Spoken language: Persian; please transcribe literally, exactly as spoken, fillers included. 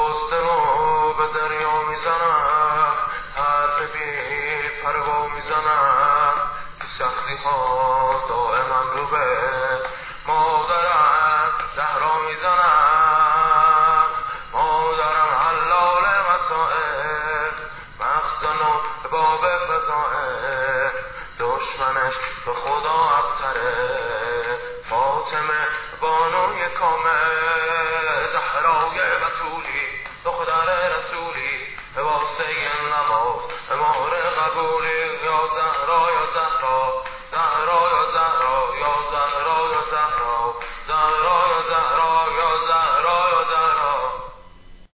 پستمو به دریا میزنم، حرف بی پروا میزنم، تو سختی ها دائما رو به مادرم زهرا میزنم. مادرم حلال مسائل، مخزن و باب فضائل، دشمنش به خدا ابتره، فاطمه بانوی کامل، زهرای بتولی دختر رسولی، به واسه نماز امار قبولی، یا زهرا یا زهرا